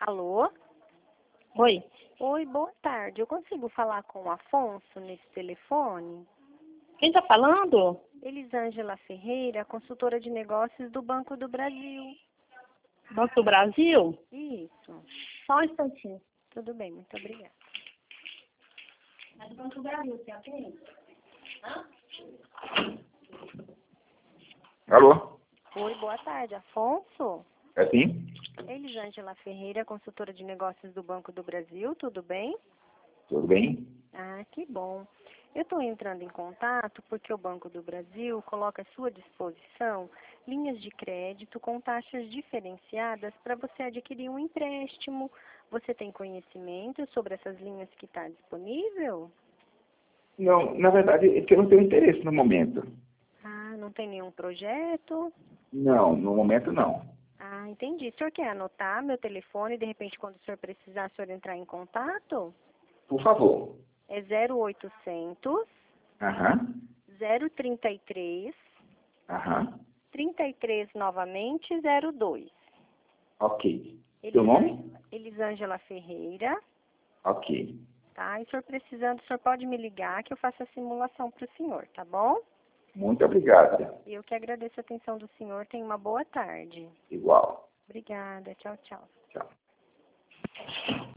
Alô? Oi, Oi, boa tarde. Eu consigo falar com o Afonso nesse telefone? quem tá falando? Elisângela Ferreira, consultora de negócios do Banco do Brasil. Banco do Brasil? Isso. Só um instantinho. Tudo bem, muito obrigada. É do Banco do Brasil, você atende? Alô? Oi, boa tarde. Afonso? É sim? Elisângela Ferreira, consultora de negócios do Banco do Brasil, tudo bem? Tudo bem? Ah, que bom. Eu estou entrando em contato porque o Banco do Brasil coloca à sua disposição linhas de crédito com taxas diferenciadas para você adquirir um empréstimo. Você tem conhecimento sobre essas linhas que está disponível? Não, na verdade, é que eu não tenho interesse no momento. Ah, não tem nenhum projeto? Não, no momento não. Ah, entendi. O senhor quer anotar meu telefone e, de repente, quando o senhor precisar, o senhor entrar em contato? Por favor. É 0800 Aham, 033 aham. 33 novamente 02. Ok. Seu nome? Elisângela Ferreira, Ok. tá? E se o senhor precisando, o senhor pode me ligar que eu faço a simulação para o senhor, tá bom? Muito obrigada. Eu que agradeço a atenção do senhor. Tenha uma boa tarde. Igual. Obrigada. Tchau, tchau. Tchau.